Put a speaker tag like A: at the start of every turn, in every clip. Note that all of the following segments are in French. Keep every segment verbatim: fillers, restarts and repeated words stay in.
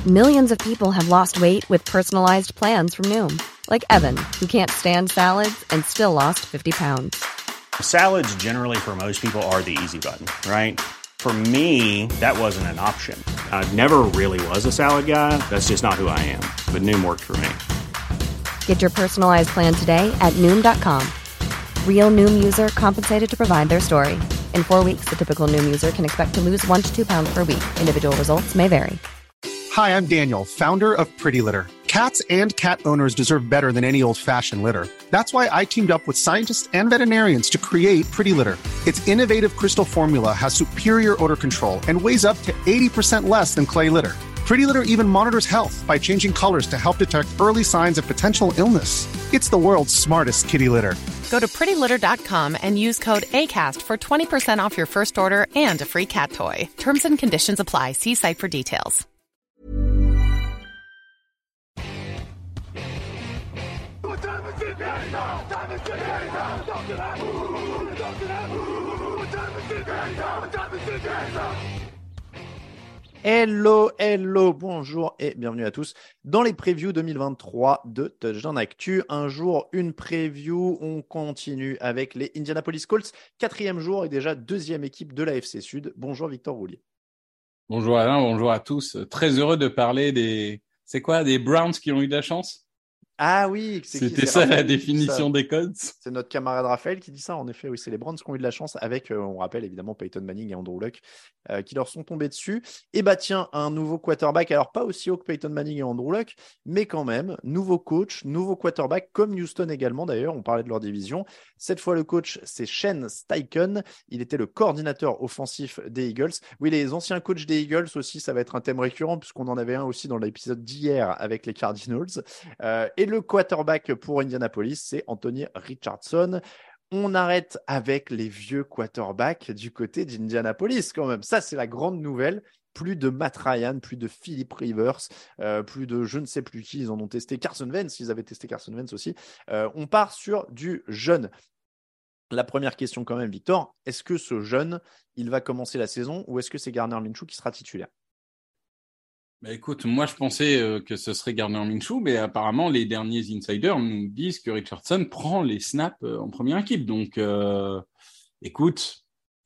A: Millions of people have lost weight with personalized plans from Noom. Like Evan, who can't stand salads and still lost fifty pounds.
B: Salads generally for most people are the easy button, right? For me, that wasn't an option. I never really was a salad guy. That's just not who I am. But Noom worked for me.
A: Get your personalized plan today at Noom dot com. Real Noom user compensated to provide their story. In four weeks, the typical Noom user can expect to lose one to two pounds per week. Individual results may vary.
C: Hi, I'm Daniel, founder of Pretty Litter. Cats and cat owners deserve better than any old-fashioned litter. That's why I teamed up with scientists and veterinarians to create Pretty Litter. Its innovative crystal formula has superior odor control and weighs up to eighty percent less than clay litter. Pretty Litter even monitors health by changing colors to help detect early signs of potential illness. It's the world's smartest kitty litter.
D: Go to pretty litter dot com and use code ACAST for twenty percent off your first order and a free cat toy. Terms and conditions apply. See site for details.
E: Hello, hello, bonjour et bienvenue à tous dans les previews deux mille vingt-trois de Touchdown Actu. Un jour, une preview. On continue avec les Indianapolis Colts. Quatrième jour et déjà deuxième équipe de la F C Sud. Bonjour Victor Roulier.
F: Bonjour Alain, bonjour à tous. Très heureux de parler des... C'est quoi, des Browns qui ont eu de la chance?
E: Ah oui, c'est
F: c'était
E: qui, c'est
F: ça
E: Raphaël
F: la définition des Colts.
E: C'est notre camarade Raphaël qui dit ça. En effet, oui, c'est les Browns qui ont eu de la chance avec, euh, on rappelle évidemment Peyton Manning et Andrew Luck euh, qui leur sont tombés dessus. Et bah tiens, un nouveau quarterback. Alors pas aussi haut que Peyton Manning et Andrew Luck, mais quand même, nouveau coach, nouveau quarterback, comme Houston également d'ailleurs. On parlait de leur division. Cette fois, le coach, c'est Shane Steichen. Il était le coordinateur offensif des Eagles. Oui, les anciens coachs des Eagles aussi, ça va être un thème récurrent puisqu'on en avait un aussi dans l'épisode d'hier avec les Cardinals. Euh, et le quarterback pour Indianapolis, c'est Anthony Richardson. On arrête avec les vieux quarterbacks du côté d'Indianapolis quand même. Ça, c'est la grande nouvelle. Plus de Matt Ryan, plus de Philip Rivers, euh, plus de je ne sais plus qui. Ils en ont testé Carson Wentz. Ils avaient testé Carson Wentz aussi. Euh, on part sur du jeune. La première question quand même, Victor. Est-ce que ce jeune, il va commencer la saison ou est-ce que c'est Gardner Minshew qui sera titulaire?
F: Bah écoute, moi je pensais euh, que ce serait Gardner Minshew, mais apparemment les derniers insiders nous disent que Richardson prend les snaps euh, en première équipe. Donc, euh, écoute,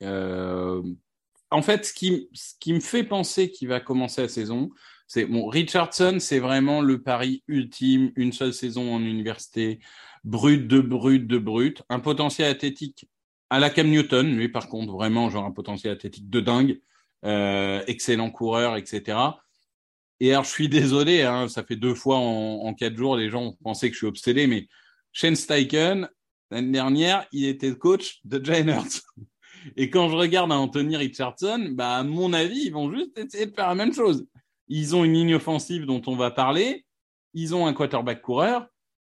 F: euh, en fait, ce qui, ce qui me fait penser qu'il va commencer la saison, c'est bon, Richardson, c'est vraiment le pari ultime, une seule saison en université, brut de brut de brut, un potentiel athlétique à la Cam Newton, lui par contre vraiment genre un potentiel athlétique de dingue, euh, excellent coureur, et cetera. Et alors, je suis désolé, hein, ça fait deux fois en, en quatre jours, les gens ont pensé que je suis obsédé, mais Shane Steichen, l'année dernière, il était le coach de Jalen Hurts. Et quand je regarde à Anthony Richardson, bah, à mon avis, ils vont juste essayer de faire la même chose. Ils ont une ligne offensive dont on va parler. Ils ont un quarterback coureur.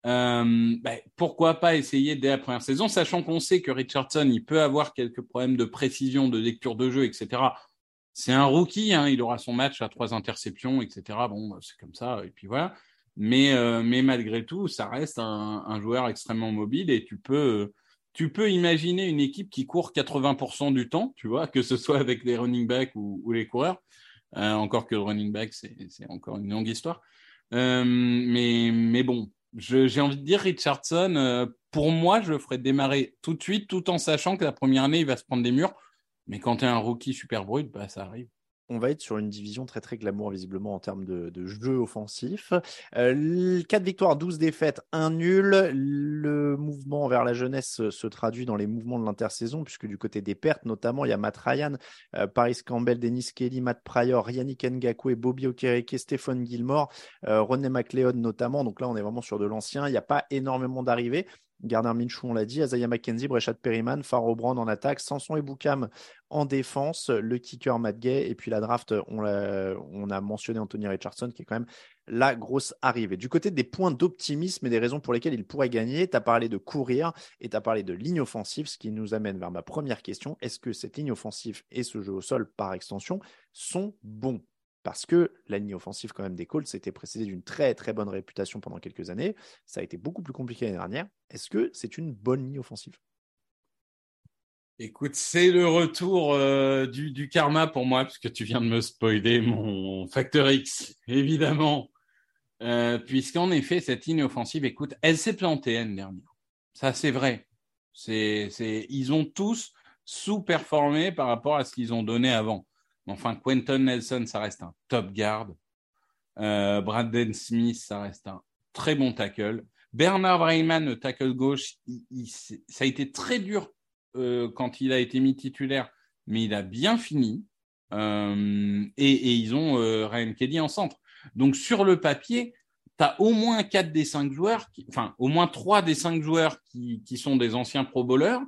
F: Euh, bah, pourquoi pas essayer dès la première saison, sachant qu'on sait que Richardson, il peut avoir quelques problèmes de précision, de lecture de jeu, et cetera. C'est un rookie, hein, il aura son match à trois interceptions, et cetera. Bon, c'est comme ça, et puis voilà. Mais, euh, mais malgré tout, ça reste un, un joueur extrêmement mobile et tu peux, tu peux imaginer une équipe qui court quatre-vingts pour cent du temps, tu vois, que ce soit avec les running backs ou, ou les coureurs. Euh, encore que le running back, c'est, c'est encore une longue histoire. Euh, mais, mais bon, je, j'ai envie de dire Richardson, euh, pour moi, je le ferais démarrer tout de suite, tout en sachant que la première année, il va se prendre des murs. Mais quand tu es un rookie super brut, bah, ça arrive.
E: On va être sur une division très très glamour visiblement en termes de, de jeu offensif. Euh, quatre victoires, douze défaites, un nul. Le mouvement vers la jeunesse se, se traduit dans les mouvements de l'intersaison puisque du côté des pertes notamment, il y a Matt Ryan, euh, Paris Campbell, Dennis Kelly, Matt Pryor, Yannick Ngakoue, Bobby Okereke, Stephen Gilmore, euh, René McLeod notamment. Donc là, on est vraiment sur de l'ancien. Il n'y a pas énormément d'arrivées. Gardner Minshew, on l'a dit, Isaiah McKenzie, Breshad Perryman, Pharaoh Brown en attaque, Samson Ebukam en défense, le kicker Matt Gay, et puis la draft, on, l'a, on a mentionné Anthony Richardson, qui est quand même la grosse arrivée. Du côté des points d'optimisme et des raisons pour lesquelles il pourrait gagner, tu as parlé de courir et tu as parlé de ligne offensive, ce qui nous amène vers ma première question. Est-ce que cette ligne offensive et ce jeu au sol, par extension, sont bons ? Parce que la ligne offensive quand même des Colts s'était précédée d'une très très bonne réputation pendant quelques années. Ça a été beaucoup plus compliqué l'année dernière. Est-ce que c'est une bonne ligne offensive ?
F: Écoute, c'est le retour euh, du, du karma pour moi, puisque tu viens de me spoiler mon facteur X, évidemment. Euh, puisqu'en effet, cette ligne offensive, écoute, elle s'est plantée l'année dernière. Ça, c'est vrai. C'est, c'est, ils ont tous sous-performé par rapport à ce qu'ils ont donné avant. Enfin, Quentin Nelson, ça reste un top guard. Euh, Braden Smith, ça reste un très bon tackle. Bernard Rayman, le tackle gauche, il, il, ça a été très dur euh, quand il a été mis titulaire, mais il a bien fini. Euh, et, et ils ont euh, Ryan Kelly en centre. Donc, sur le papier, tu as au moins quatre des cinq joueurs, qui, enfin, au moins trois des cinq joueurs qui, qui sont des anciens pro bowlers.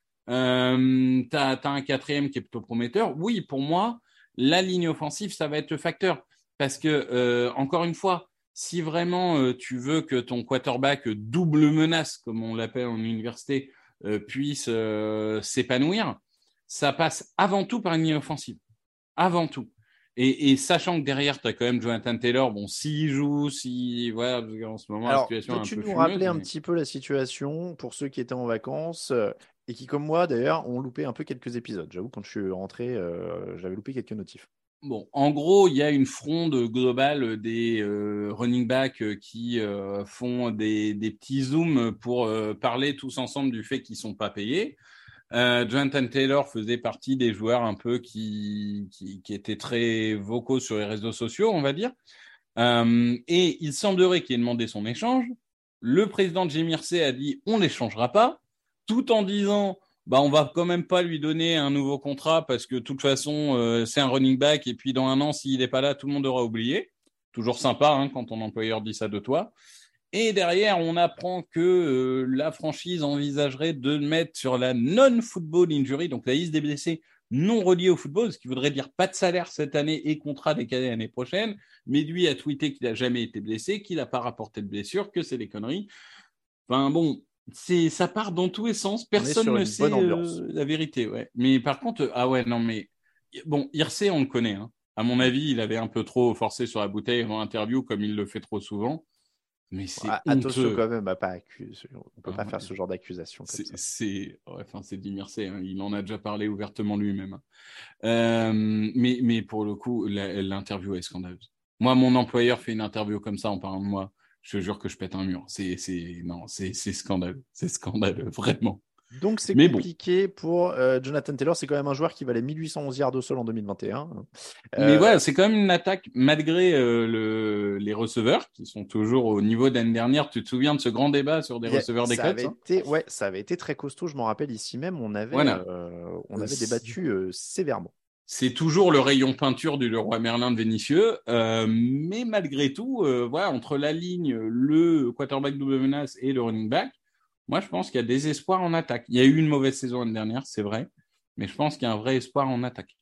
F: Euh, tu as un quatrième qui est plutôt prometteur. Oui, pour moi, la ligne offensive, ça va être le facteur. Parce que, euh, encore une fois, si vraiment euh, tu veux que ton quarterback double menace, comme on l'appelle en université, euh, puisse euh, s'épanouir, ça passe avant tout par une ligne offensive. Avant tout. Et, et sachant que derrière, tu as quand même Jonathan Taylor, bon, s'il joue, si, voilà, en ce moment,
E: Alors,
F: la situation est un
E: peux-tu
F: peu
E: nous
F: fumeuse.
E: rappeler un
F: mais...
E: petit peu la situation pour ceux qui étaient en vacances euh, et qui, comme moi d'ailleurs, ont loupé un peu quelques épisodes. J'avoue, quand je suis rentré, euh, j'avais loupé quelques notifs.
F: Bon, en gros, il y a une fronde globale des euh, running backs qui euh, font des, des petits zooms pour euh, parler tous ensemble du fait qu'ils sont pas payés. Euh, Jonathan Taylor faisait partie des joueurs un peu qui, qui, qui étaient très vocaux sur les réseaux sociaux, on va dire. Euh, et il semblerait qu'il ait demandé son échange. Le président Jim Irsay a dit on l'échangera pas, tout en disant bah on va quand même pas lui donner un nouveau contrat parce que de toute façon euh, c'est un running back et puis dans un an s'il n'est pas là tout le monde aura oublié. Toujours sympa hein, quand ton employeur dit ça de toi. Et derrière, on apprend que euh, la franchise envisagerait de le mettre sur la non-football injury, donc la liste des blessés non reliés au football, ce qui voudrait dire pas de salaire cette année et contrat décalé l'année prochaine. Mais lui a tweeté qu'il n'a jamais été blessé, qu'il n'a pas rapporté de blessure, que c'est des conneries. Enfin bon, c'est, ça part dans tous les sens. Personne ne sait euh, la vérité. Ouais. Mais par contre, ah ouais, non mais bon, Irsay, on le connaît. Hein. À mon avis, il avait un peu trop forcé sur la bouteille en interview, comme il le fait trop souvent. Mais c'est
E: Ouais, attention quand même à pas accuser. On peut ah, pas ouais. faire ce genre d'accusation.
F: C'est, c'est, ouais, enfin, c'est Jim Irsay, hein. Il en a déjà parlé ouvertement lui-même. Euh, mais, mais pour le coup, la, l'interview est scandaleuse. Moi, mon employeur fait une interview comme ça en parlant de moi. Je te jure que je pète un mur. C'est, c'est, non, c'est, c'est scandaleux. C'est scandaleux, vraiment.
E: Donc c'est
F: mais
E: compliqué bon. pour euh, Jonathan Taylor. C'est quand même un joueur qui valait mille huit cent onze yards au sol en deux mille vingt et un.
F: Euh... Mais ouais, c'est quand même une attaque malgré euh, le, les receveurs qui sont toujours au niveau d'année dernière. Tu te souviens de ce grand débat sur des yeah, receveurs des Colts hein
E: été, ouais, ça avait été très costaud. Je m'en rappelle ici même, on avait, voilà. euh, on avait débattu euh, sévèrement.
F: C'est toujours le rayon peinture du Leroy Merlin de Vénitieux, euh, mais malgré tout, euh, voilà, entre la ligne, le quarterback double menace et le running back. Moi, je pense qu'il y a des espoirs en attaque. Il y a eu une mauvaise saison l'année dernière, c'est vrai, mais je pense qu'il y a un vrai espoir en attaque.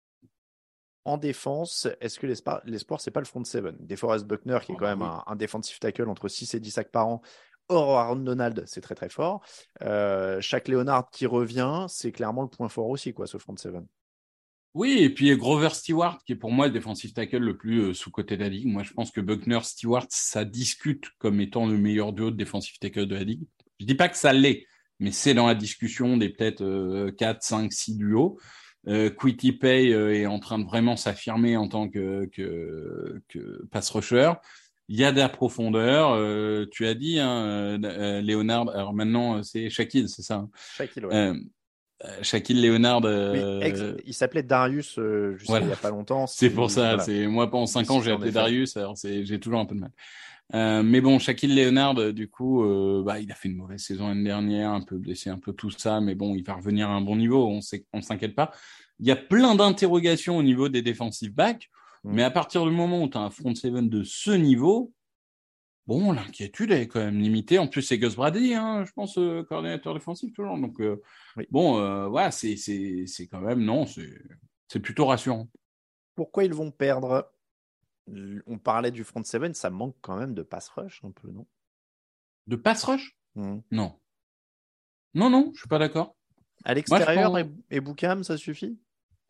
E: En défense, est-ce que l'espoir, l'espoir c'est pas le front seven? DeForest Buckner, qui est oh, quand bah même oui. un, un defensive tackle entre six et dix sacs par an. Or, Aaron Donald, c'est très très fort. Euh, Shaq Leonard qui revient, c'est clairement le point fort aussi, quoi, ce front seven.
F: Oui, et puis Grover Stewart, qui est pour moi le defensive tackle le plus euh, sous-coté de la ligue. Moi, je pense que Buckner-Stewart, ça discute comme étant le meilleur duo de defensive tackle de la ligue. Je dis pas que ça l'est, mais c'est dans la discussion des peut-être euh, quatre, cinq, six duos. Euh, Kwity Paye euh, est en train de vraiment s'affirmer en tant que, que, que pass rusher. Il y a de la profondeur. Euh, tu as dit, hein, euh, Leonard, alors maintenant c'est Shaquille, c'est ça hein
E: Shaquille, ouais.
F: Euh, Shaquille Leonard. Euh...
E: Oui, ex- il s'appelait Darius euh, juste voilà. il n'y a pas longtemps.
F: C'est pour ça. Voilà. C'est moi pendant cinq ans j'ai appelé Darius. Alors c'est j'ai toujours un peu de mal. Euh, mais bon, Shaquille Leonard, du coup, euh, bah il a fait une mauvaise saison l'année dernière, un peu blessé, un peu tout ça, mais bon, il va revenir à un bon niveau. On sait, on s'inquiète pas. Il y a plein d'interrogations au niveau des defensive backs, mmh. mais à partir du moment où tu as un front seven de ce niveau. Bon, l'inquiétude est quand même limitée. En plus, c'est Gus Bradley, hein, je pense, euh, coordinateur défensif toujours. Donc, euh, oui. bon, euh, voilà, c'est, c'est, c'est quand même, non, c'est, c'est plutôt rassurant.
E: Pourquoi ils vont perdre? On parlait du front seven, ça manque quand même de pass rush un peu, non?
F: De pass rush?
E: mmh.
F: Non. Non, non, je suis pas d'accord.
E: À l'extérieur
F: Moi, pense...
E: et, et Boukham, ça suffit?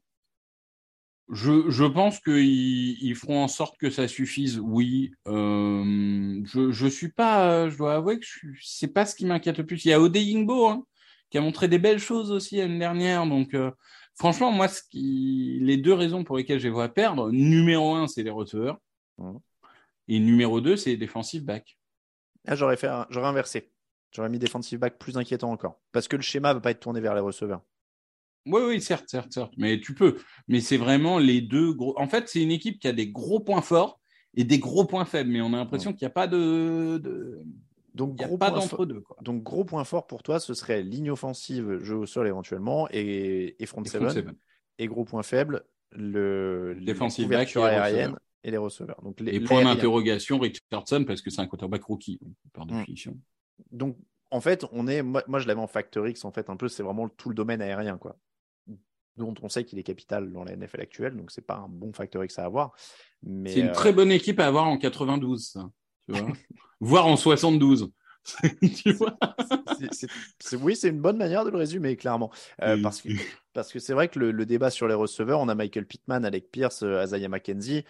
F: Je, je pense qu'ils ils feront en sorte que ça suffise, oui. Euh, je, je suis pas, je dois avouer que je suis, c'est pas ce qui m'inquiète le plus. Il y a Odeyingbo, hein, qui a montré des belles choses aussi l'année dernière. Donc, euh, franchement, moi, ce qui... les deux raisons pour lesquelles je les vois perdre, numéro un, c'est les receveurs. Mmh. Et numéro deux, c'est les defensive backs.
E: Ah, j'aurais, fait un... j'aurais inversé. J'aurais mis defensive back plus inquiétant encore. Parce que le schéma ne va pas être tourné vers les receveurs.
F: Oui, oui, certes, certes, certes. Mais tu peux. Mais c'est vraiment les deux gros. En fait, c'est une équipe qui a des gros points forts et des gros points faibles. Mais on a l'impression mmh. qu'il n'y a pas de. de...
E: Donc,
F: Il y a
E: gros
F: pas
E: point
F: d'entre
E: fo...
F: deux. Quoi.
E: Donc, gros point fort pour toi, ce serait ligne offensive, jeu au sol éventuellement, et, et front, et seven. front seven. Et gros point faible, le
F: defensive
E: la couverture
F: back et
E: aérienne et les receveurs. Donc, les,
F: et point d'interrogation, Richardson, parce que c'est un quarterback rookie, par définition.
E: Mmh. Donc, en fait, on est, moi, moi je l'avais en Factor X, en fait, un peu, c'est vraiment tout le domaine aérien, quoi, dont on sait qu'il est capital dans la N F L actuelle, donc c'est pas un bon Factor X à avoir. Mais
F: c'est une
E: euh...
F: très bonne équipe à avoir en quatre-vingt-douze, ça, tu vois, voire en soixante-douze. Tu vois
E: c'est, c'est, c'est, oui, c'est une bonne manière de le résumer, clairement. Euh, oui. parce, que, parce que c'est vrai que le, le débat sur les receveurs, on a Michael Pittman, Alec Pierce, euh, Isaiah McKenzie.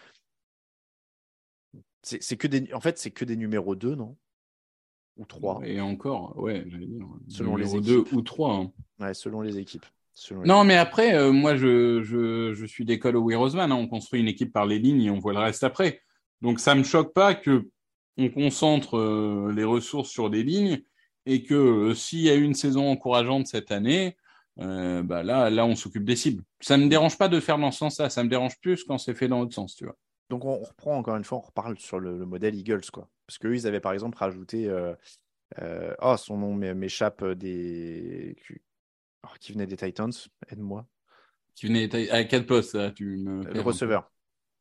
E: C'est, c'est que des, en fait, c'est que des numéros deux, non? Ou trois.
F: Et encore, ouais, j'allais dire.
E: Selon les équipes.
F: deux ou trois. Hein.
E: Ouais, selon les équipes. Selon les
F: non,
E: équipes.
F: mais après, euh, moi, je, je, je suis d'école au Roseman. Hein. On construit une équipe par les lignes et on voit le reste après. Donc, ça me choque pas que on concentre euh, les ressources sur des lignes et que euh, s'il y a eu une saison encourageante cette année, euh, bah là, là, on s'occupe des cibles. Ça me dérange pas de faire dans ce sens-là. Ça me dérange plus quand c'est fait dans l'autre sens, tu vois.
E: Donc, on reprend encore une fois, on reparle sur le, le modèle Eagles, quoi. Parce qu'eux, ils avaient par exemple rajouté. Euh, euh, oh, son nom m'échappe des. Oh, qui venait des Titans, aide-moi.
F: Qui venait des... À quel poste, là, tu me
E: Le receveur.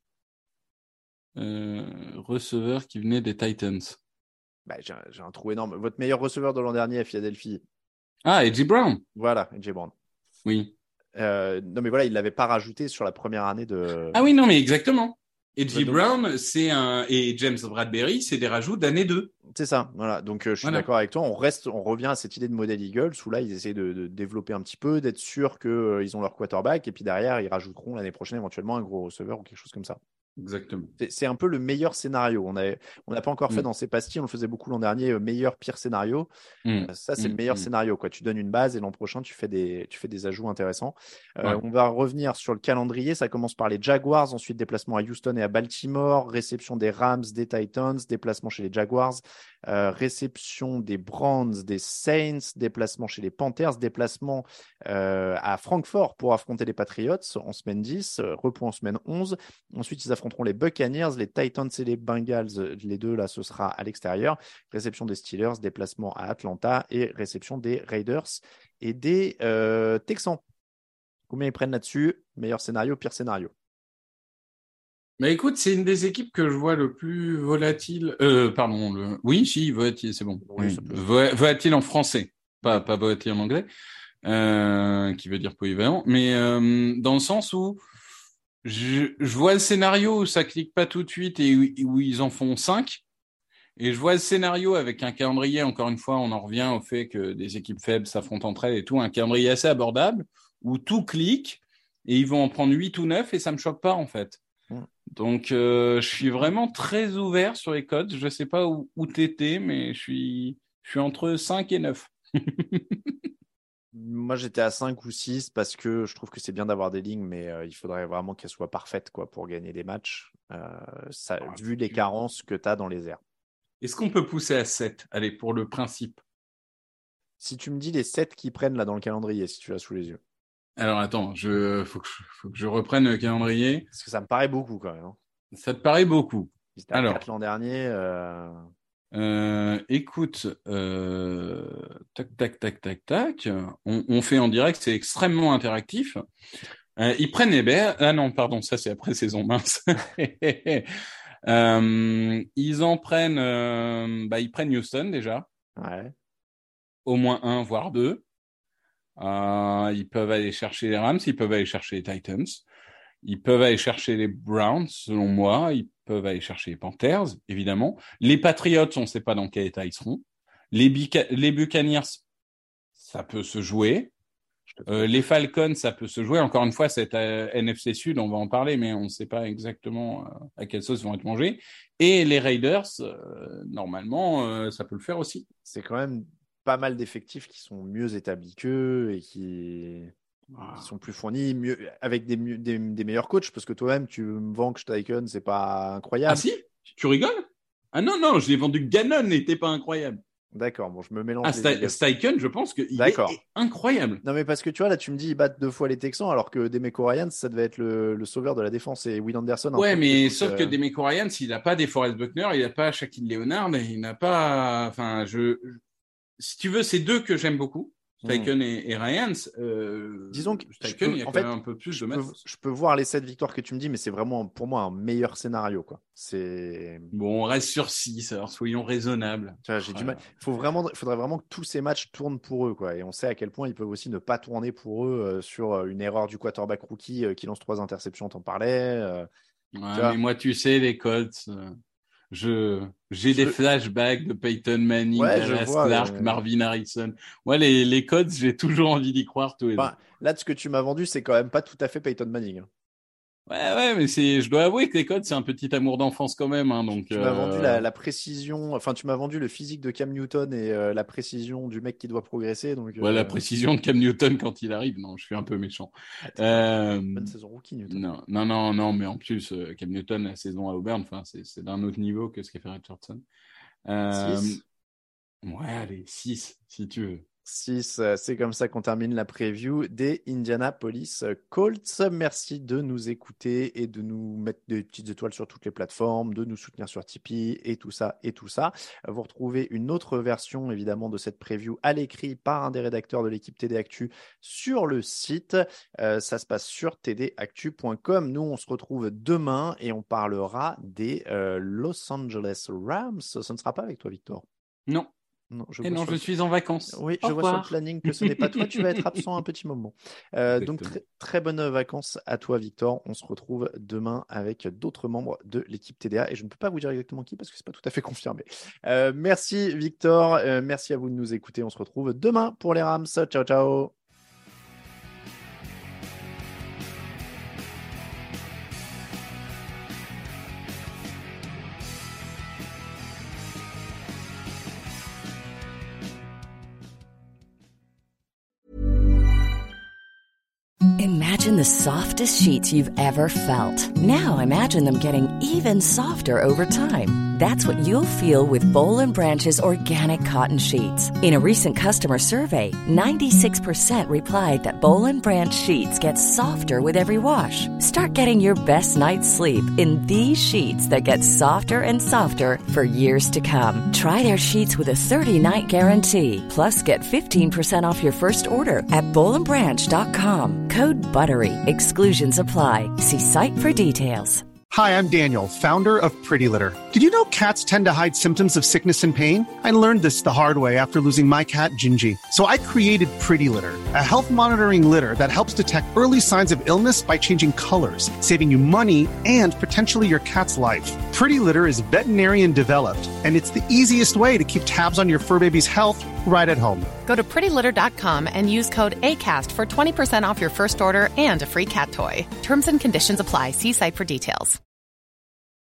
F: Euh, receveur qui venait des Titans.
E: Bah, j'ai, un, j'ai un trou énorme. Votre meilleur receveur de l'an dernier à Philadelphie.
F: Ah, A J Brown.
E: Voilà, A J Brown.
F: Oui.
E: Euh, non, mais voilà, il ne l'avait pas rajouté sur la première année de.
F: Ah oui, non, mais exactement. A J Brown, c'est un. Et James Bradbury, c'est des rajouts d'année deux.
E: C'est ça, voilà. Donc, euh, je suis voilà. d'accord avec toi. On reste, on revient à cette idée de modèle Eagles où là, ils essaient de, de développer un petit peu, d'être sûrs qu'ils euh, ont leur quarterback et puis derrière, ils rajouteront l'année prochaine éventuellement un gros receveur ou quelque chose comme ça.
F: Exactement.
E: C'est, c'est un peu le meilleur scénario. On n'a on a pas encore fait mmh. dans ces pastilles, on le faisait beaucoup l'an dernier, euh, meilleur, pire scénario. Mmh. Euh, ça, c'est mmh. le meilleur mmh. scénario, quoi. Tu donnes une base et l'an prochain, tu fais des, tu fais des ajouts intéressants. Euh, ouais. On va revenir sur le calendrier. Ça commence par les Jaguars, ensuite déplacement à Houston et à Baltimore, réception des Rams, des Titans, déplacement chez les Jaguars, euh, réception des Browns, des Saints, déplacement chez les Panthers, déplacement euh, à Francfort pour affronter les Patriots en semaine dix, euh, repos en semaine onze. Ensuite, ils affronteront les Buccaneers, les Titans et les Bengals. Les deux, là, ce sera à l'extérieur. Réception des Steelers, déplacement à Atlanta et réception des Raiders et des euh, Texans. Combien ils prennent là-dessus? Meilleur scénario, pire scénario?
F: Mais écoute, c'est une des équipes que je vois le plus volatile. Euh, pardon. Le... Oui, si, volatile, c'est bon. Oui, oui. Vo- volatile en français, pas, pas volatile en anglais, euh, qui veut dire polyvalent. Mais euh, dans le sens où Je, je vois le scénario où ça clique pas tout de suite et où, où ils en font cinq. Et je vois le scénario avec un calendrier, encore une fois, on en revient au fait que des équipes faibles s'affrontent entre elles et tout, un calendrier assez abordable où tout clique et ils vont en prendre huit ou neuf et ça me choque pas, en fait. Mmh. Donc, euh, je suis vraiment très ouvert sur les codes. Je sais pas où, où t'étais, mais je suis, je suis entre cinq et neuf.
E: Moi, j'étais à cinq ou six parce que je trouve que c'est bien d'avoir des lignes, mais euh, il faudrait vraiment qu'elles soient parfaites quoi, pour gagner des matchs, euh, ça, ah, vu les carences que tu as dans les airs.
F: Est-ce qu'on peut pousser à sept? Allez, pour le principe.
E: Si tu me dis les sept qui prennent là dans le calendrier, si tu l'as sous les yeux.
F: Alors, attends, il faut, faut que je reprenne le calendrier.
E: Parce que ça me paraît beaucoup quand même. Hein.
F: Ça te paraît beaucoup?
E: C'était à Alors, quatre l'an dernier. Euh...
F: Euh, écoute, euh, tac, tac, tac, tac, tac. On, on fait en direct, c'est extrêmement interactif. Euh, ils prennent Hébert. Ah non, pardon, ça c'est après saison mince. euh, ils en prennent, euh, bah ils prennent Houston déjà.
E: Ouais.
F: Au moins un, voire deux. Euh, ils peuvent aller chercher les Rams, ils peuvent aller chercher les Titans. Ils peuvent aller chercher les Browns, selon moi. Ils peuvent aller chercher les Panthers, évidemment. Les Patriots, on ne sait pas dans quel état ils seront. Les, Bica- les Buccaneers, ça peut se jouer. Euh, les Falcons, ça peut se jouer. Encore une fois, cette euh, N F C Sud, on va en parler, mais on ne sait pas exactement euh, à quelle sauce ils vont être mangés. Et les Raiders, euh, normalement, euh, ça peut le faire aussi.
E: C'est quand même pas mal d'effectifs qui sont mieux établis qu'eux et qui,
F: Ah.
E: qui sont plus fournis, mieux, avec des, mieux- des, des meilleurs coachs. Parce que toi-même, tu me vends que Steichen, c'est pas incroyable.
F: Ah si? Tu rigoles? Ah non, non, je l'ai vendu Gannon, n'était pas incroyable.
E: D'accord, bon, je me mélange.
F: Ah,
E: les
F: Ste-
E: deux.
F: Steichen, je pense qu'il est
E: D'accord.
F: incroyable.
E: Non, mais parce que tu vois, là, tu me dis, ils battent deux fois les Texans, alors que Demeco Ryans, ça devait être le, le sauveur de la défense et Will Anderson. un
F: Ouais,
E: peu
F: mais
E: plus,
F: sauf
E: donc,
F: que
E: euh,
F: Demeco Ryans, il n'a pas des Forrest Buckner, il n'a pas Shaquille Leonard, il n'a pas. Enfin, je. Si tu veux, c'est deux que j'aime beaucoup, Steichen et, et Ryans. Euh...
E: Disons que je
F: Steichen,
E: peux-
F: il y a
E: en
F: quand
E: fait,
F: même un peu plus
E: je
F: de
E: peux,
F: masse.
E: je peux voir les sept victoires que tu me dis, mais c'est vraiment pour moi un meilleur scénario, quoi. C'est.
F: Bon, on reste sur six, alors soyons raisonnables.
E: Tu vois, j'ai du
F: Voilà.
E: mal. Faut vraiment, faudrait vraiment que tous ces matchs tournent pour eux, quoi. Et on sait à quel point ils peuvent aussi ne pas tourner pour eux euh, sur euh, une erreur du quarterback rookie euh, qui lance trois interceptions. T'en parlais. euh,
F: Ouais,
E: Tu vois.
F: mais moi, tu sais, les Colts, euh, je, j'ai
E: Je-
F: des flashbacks de Peyton Manning,
E: Ouais, je
F: Dallas
E: vois,
F: Clark,
E: euh,
F: Marvin Harrison. Moi, les, les Colts, j'ai toujours envie d'y croire tous les
E: Enfin,
F: ans.
E: là, de ce que tu m'as vendu, c'est quand même pas tout à fait Peyton Manning, hein.
F: Ouais, ouais, mais c'est, je dois avouer que les Colts, c'est un petit amour d'enfance quand même, hein, donc.
E: Tu m'as
F: euh,
E: vendu la, la précision, enfin, tu m'as vendu le physique de Cam Newton et euh, la précision du mec qui doit progresser. Donc,
F: Ouais, la
E: euh,
F: précision de Cam Newton quand il arrive. Non, je suis un peu méchant.
E: ah, t'es-
F: Euh,
E: bonne saison rookie, Newton.
F: non, non, non, non, mais en plus, euh, Cam Newton, la saison à Auburn, enfin, c'est, c'est d'un autre niveau que ce qu'a fait Richardson. Euh,
E: Six.
F: ouais, allez, six, si tu veux.
E: six, euh, c'est comme ça qu'on termine la preview des Indianapolis Colts. Merci de nous écouter et de nous mettre des petites étoiles sur toutes les plateformes, de nous soutenir sur Tipeee et tout ça et tout ça. Vous retrouvez une autre version évidemment de cette preview à l'écrit par un des rédacteurs de l'équipe T D Actu sur le site. Euh, ça se passe sur t d actu point com. Nous, on se retrouve demain et on parlera des euh, Los Angeles Rams. Ce ne sera pas avec toi, Victor.
F: Non.
E: Non, je
F: Et
E: vois
F: non,
E: sur
F: je
E: le-
F: suis en vacances.
E: Oui,
F: Au
E: je vois sur le
F: revoir.
E: planning que ce n'est pas toi, tu vas être absent un petit moment. Euh, donc,
F: Exactement.
E: très, très bonnes vacances à toi, Victor. On se retrouve demain avec d'autres membres de l'équipe T D A et je ne peux pas vous dire exactement qui parce que c'est pas tout à fait confirmé. Euh, merci, Victor. Euh, merci à vous de nous écouter. On se retrouve demain pour les Rams. Ciao, ciao.
G: Imagine the softest sheets you've ever felt. Now imagine them getting even softer over time. That's what you'll feel with Boll and Branch's organic cotton sheets. In a recent customer survey, ninety-six percent replied that Boll and Branch sheets get softer with every wash. Start getting your best night's sleep in these sheets that get softer and softer for years to come. Try their sheets with a thirty-night guarantee. Plus, get fifteen percent off your first order at boll and branch dot com. Code BUTTERY. Exclusions apply. See site for details.
C: Hi, I'm Daniel, founder of Pretty Litter. Did you know cats tend to hide symptoms of sickness and pain? I learned this the hard way after losing my cat, Gingy. So I created Pretty Litter, a health monitoring litter that helps detect early signs of illness by changing colors, saving you money and potentially your cat's life. Pretty Litter is veterinarian developed, and it's the easiest way to keep tabs on your fur baby's health right at home.
D: Go to pretty litter dot com and use code ACAST for twenty percent off your first order and a free cat toy. Terms and conditions apply. See site for details.